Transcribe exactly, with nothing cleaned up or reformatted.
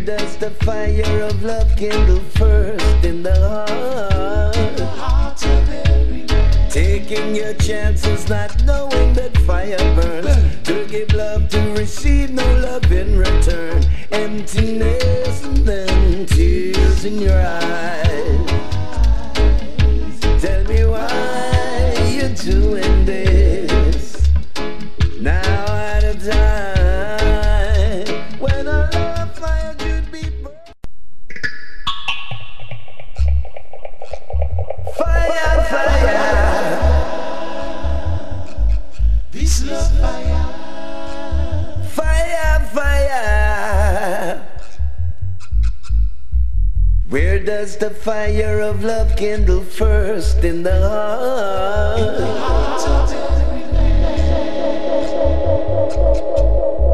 does the fire of love kindle first? In the heart, the heart of every man. Taking your chances, not knowing that fire burns. Burn. To give love, to receive no love in return. Emptiness and then tears in your eyes. Tell me why you're doing this now at a time when a love fire should be burned. Fire, fire, this love fire. Fire, fire. Where does the fire of love kindle first? In the heart, in the heart of every man.